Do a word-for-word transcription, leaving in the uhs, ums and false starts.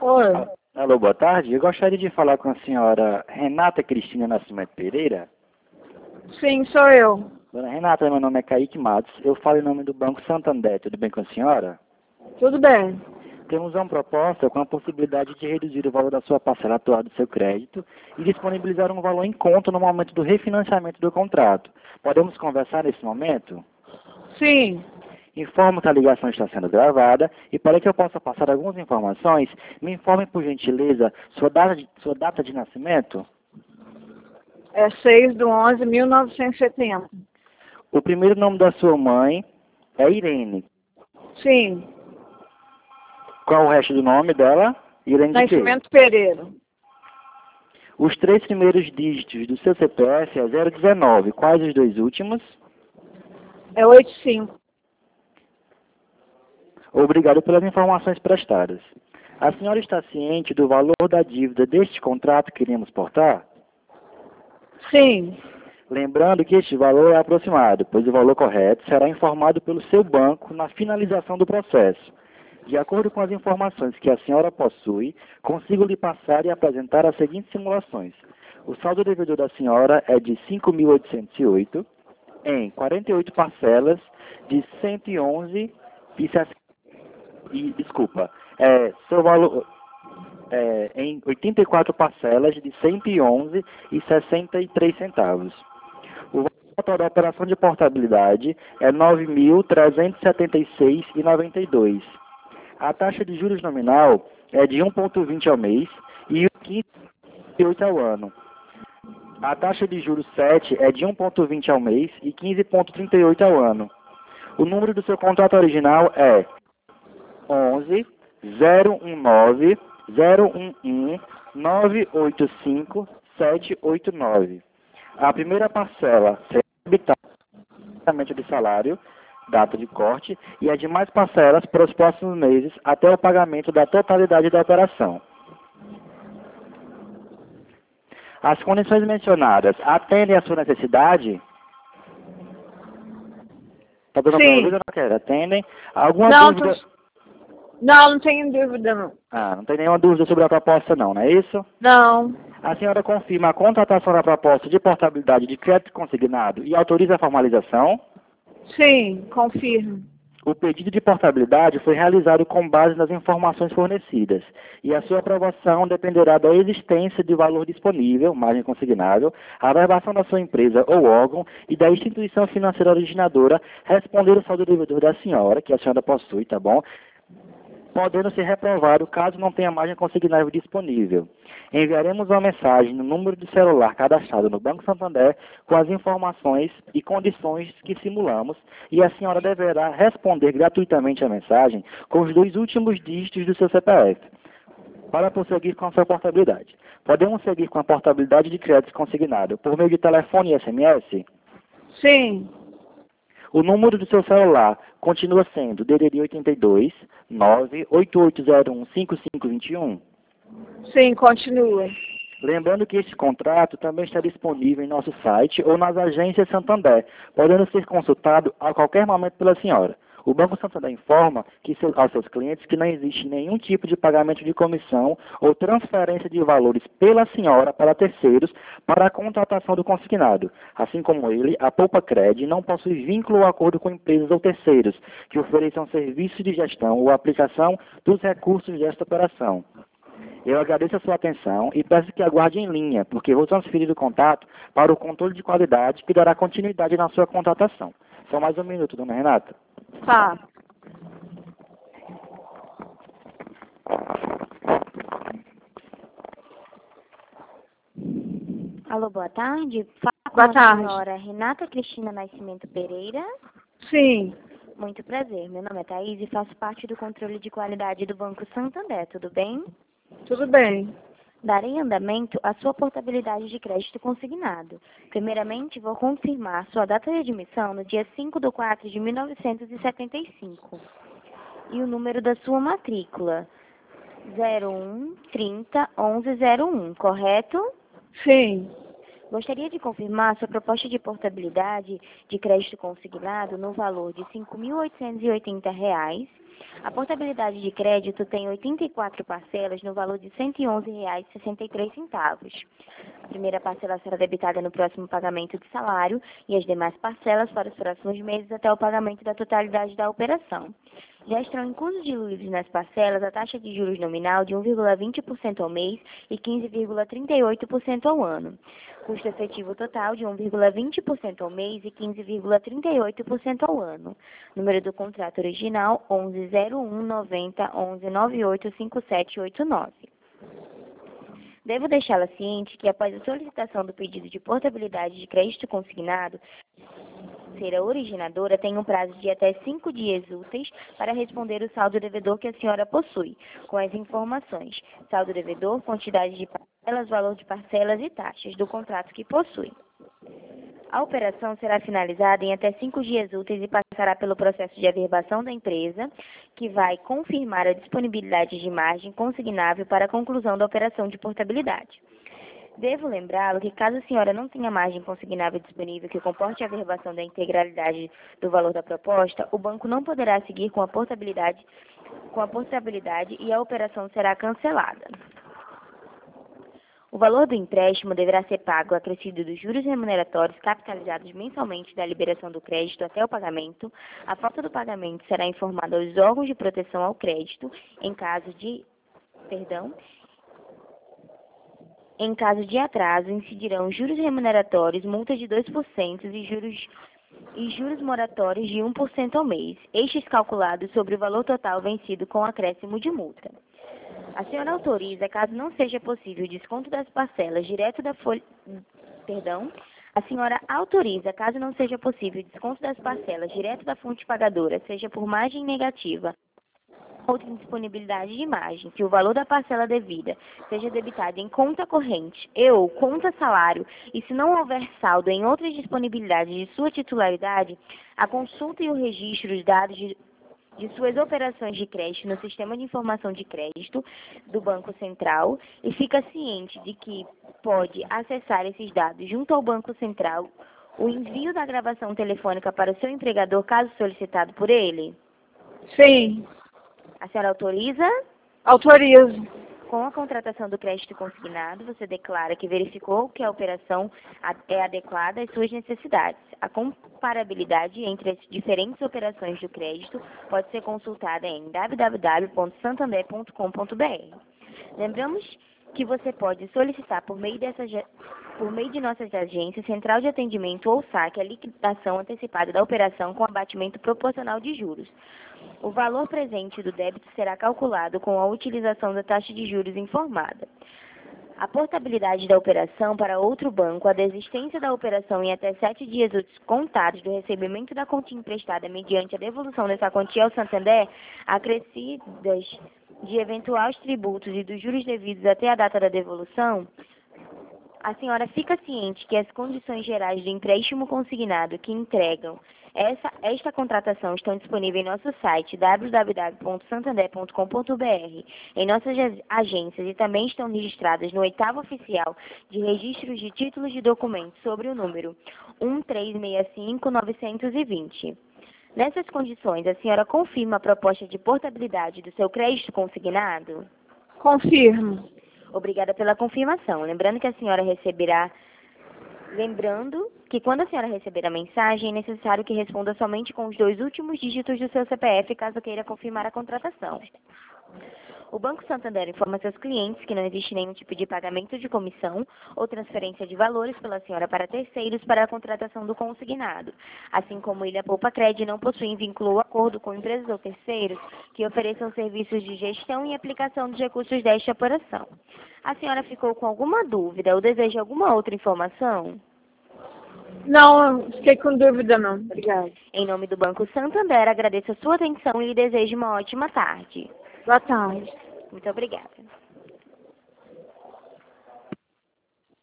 Oi. Ah, Alô, boa tarde. Eu gostaria de falar com a senhora Renata Cristina Nascimento Pereira. Sim, sou eu. Dona Renata, meu nome é Kaique Matos. Eu falo em nome do Banco Santander. Tudo bem com a senhora? Tudo bem. Temos uma proposta com a possibilidade de reduzir o valor da sua parcela atual do seu crédito e disponibilizar um valor em conta no momento do refinanciamento do contrato. Podemos conversar nesse momento? Sim. Informo que a ligação está sendo gravada e para que eu possa passar algumas informações, me informe por gentileza sua data de, sua data de nascimento. É seis de onze de mil novecentos e setenta. O primeiro nome da sua mãe é Irene. Sim. Qual o resto do nome dela? Irene de quê? Nascimento Pereira. Os três primeiros dígitos do seu C P F é zero dezenove. Quais os dois últimos? É oitenta e cinco. Obrigado pelas informações prestadas. A senhora está ciente do valor da dívida deste contrato que iremos portar? Sim. Lembrando que este valor é aproximado, pois o valor correto será informado pelo seu banco na finalização do processo. De acordo com as informações que a senhora possui, consigo lhe passar e apresentar as seguintes simulações. O saldo devedor da senhora é de cinco mil oitocentos e oito em quarenta e oito parcelas de cento e onze e sessenta. E, desculpa, é, seu valor é, em oitenta e quatro parcelas de cento e onze e sessenta e três centavos. O valor total da operação de portabilidade é nove mil trezentos e setenta e seis e noventa e dois. A taxa de juros nominal é de um vírgula vinte ao mês e quinze vírgula oito ao ano. A taxa de juros sete é de um vírgula vinte ao mês e quinze vírgula trinta e oito ao ano. O número do seu contrato original é onze zero nove zero um um nove oito cinco sete oito nove. A primeira parcela será habitamento de salário, data de corte, e as demais parcelas para os próximos meses até o pagamento da totalidade da operação. As condições mencionadas atendem à sua necessidade? Está dando para ouvir, Sim. dona Kézia? Atendem? Alguma Não, dúvida? tu... não, não tenho dúvida, não. Ah, não tem nenhuma dúvida sobre a proposta não, não é isso? Não. A senhora confirma a contratação da proposta de portabilidade de crédito consignado e autoriza a formalização? Sim, confirmo. O pedido de portabilidade foi realizado com base nas informações fornecidas e a sua aprovação dependerá da existência de valor disponível, margem consignável, a averbação da sua empresa ou órgão e da instituição financeira originadora responder o saldo devedor da senhora, que a senhora possui, tá bom? Podendo ser reprovado caso não tenha margem consignável disponível. Enviaremos uma mensagem no número de celular cadastrado no Banco Santander com as informações e condições que simulamos e a senhora deverá responder gratuitamente a mensagem com os dois últimos dígitos do seu C P F para prosseguir com a sua portabilidade. Podemos seguir com a portabilidade de crédito consignado por meio de telefone e S M S? Sim. O número do seu celular continua sendo D D D oitenta e dois, nove oito oito zero um cinco cinco dois um? Sim, continua. Lembrando que este contrato também está disponível em nosso site ou nas agências Santander, podendo ser consultado a qualquer momento pela senhora. O Banco Santander informa que seu, aos seus clientes que não existe nenhum tipo de pagamento de comissão ou transferência de valores pela senhora para terceiros para a contratação do consignado. Assim como ele, a Poupa Cred não possui vínculo ou acordo com empresas ou terceiros que ofereçam serviços de gestão ou aplicação dos recursos desta operação. Eu agradeço a sua atenção e peço que aguarde em linha, porque vou transferir o contato para o controle de qualidade que dará continuidade na sua contratação. Só mais um minuto, dona Renata. Tá. Alô, boa tarde. Fala Boa com a tarde. senhora Renata Cristina Nascimento Pereira. Sim. Muito prazer. Meu nome é Thaís e faço parte do controle de qualidade do Banco Santander. Tudo bem? Tudo bem. Darei andamento à sua portabilidade de crédito consignado. Primeiramente, vou confirmar sua data de admissão no dia cinco de quatro de mil novecentos e setenta e cinco. E o número da sua matrícula, zero um trinta onze zero um, correto? Sim. Gostaria de confirmar sua proposta de portabilidade de crédito consignado no valor de cinco mil oitocentos e oitenta reais. A portabilidade de crédito tem oitenta e quatro parcelas no valor de cento e onze reais e sessenta e três centavos. A primeira parcela será debitada no próximo pagamento de salário e as demais parcelas para os próximos meses até o pagamento da totalidade da operação. Já estão inclusos diluídos nas parcelas a taxa de juros nominal de um vírgula vinte por cento ao mês e quinze vírgula trinta e oito por cento ao ano. Custo efetivo total de um vírgula vinte por cento ao mês e quinze vírgula trinta e oito por cento ao ano. Número do contrato original onze zero um noventa onze nove oito cinco sete oito nove. Devo deixá-la ciente que, após a solicitação do pedido de portabilidade de crédito consignado, a financeira originadora tem um prazo de até cinco dias úteis para responder o saldo devedor que a senhora possui, com as informações: saldo devedor, quantidade de parcelas, valor de parcelas e taxas do contrato que possui. A operação será finalizada em até cinco dias úteis e passará pelo processo de averbação da empresa, que vai confirmar a disponibilidade de margem consignável para a conclusão da operação de portabilidade. Devo lembrá-lo que, caso a senhora não tenha margem consignável disponível que comporte a averbação da integralidade do valor da proposta, o banco não poderá seguir com a portabilidade, com a portabilidade e a operação será cancelada. O valor do empréstimo deverá ser pago acrescido dos juros remuneratórios capitalizados mensalmente da liberação do crédito até o pagamento. A falta do pagamento será informada aos órgãos de proteção ao crédito em caso de, perdão, em caso de atraso, incidirão juros remuneratórios, multas de dois por cento e juros e juros moratórios de um por cento ao mês, estes calculados sobre o valor total vencido com acréscimo de multa. A senhora autoriza, caso não seja possível o desconto das parcelas direto da folha... Perdão. A senhora autoriza, caso não seja possível o desconto das parcelas direto da fonte pagadora, seja por margem negativa, outra indisponibilidade de margem, que o valor da parcela devida seja debitado em conta corrente e ou conta salário, e se não houver saldo em outras disponibilidades de sua titularidade, a consulta e o registro dos dados de de suas operações de crédito no Sistema de Informação de Crédito do Banco Central e fica ciente de que pode acessar esses dados junto ao Banco Central, o envio da gravação telefônica para o seu empregador, caso solicitado por ele? Sim. A senhora autoriza? Autorizo. Com a contratação do crédito consignado, você declara que verificou que a operação é adequada às suas necessidades. A comparabilidade entre as diferentes operações do crédito pode ser consultada em w w w ponto santander ponto com ponto b r. Lembramos que você pode solicitar por meio, dessa, por meio de nossas agências, central de atendimento ou saque, a liquidação antecipada da operação com abatimento proporcional de juros. O valor presente do débito será calculado com a utilização da taxa de juros informada. A portabilidade da operação para outro banco, a desistência da operação em até sete dias úteis contados do recebimento da quantia emprestada mediante a devolução dessa quantia ao Santander, acrescidas de eventuais tributos e dos juros devidos até a data da devolução, a senhora fica ciente que as condições gerais do empréstimo consignado que entregam essa, esta contratação estão disponíveis em nosso site w w w ponto santander ponto com ponto b r, em nossas agências, e também estão registradas no oitavo oficial de registros de títulos de documentos sobre o número um três seis cinco nove dois zero. Nessas condições, a senhora confirma a proposta de portabilidade do seu crédito consignado? Confirmo. Obrigada pela confirmação. Lembrando que a senhora receberá... Lembrando que quando a senhora receber a mensagem, é necessário que responda somente com os dois últimos dígitos do seu C P F, caso queira confirmar a contratação. O Banco Santander informa seus clientes que não existe nenhum tipo de pagamento de comissão ou transferência de valores pela senhora para terceiros para a contratação do consignado, assim como Ilha Poupa Cred não possui vínculo ou acordo com empresas ou terceiros que ofereçam serviços de gestão e aplicação dos recursos desta operação. A senhora ficou com alguma dúvida ou deseja alguma outra informação? Não, fiquei com dúvida não. Obrigada. Em nome do Banco Santander, agradeço a sua atenção e lhe desejo uma ótima tarde. Boa tarde. Muito obrigada.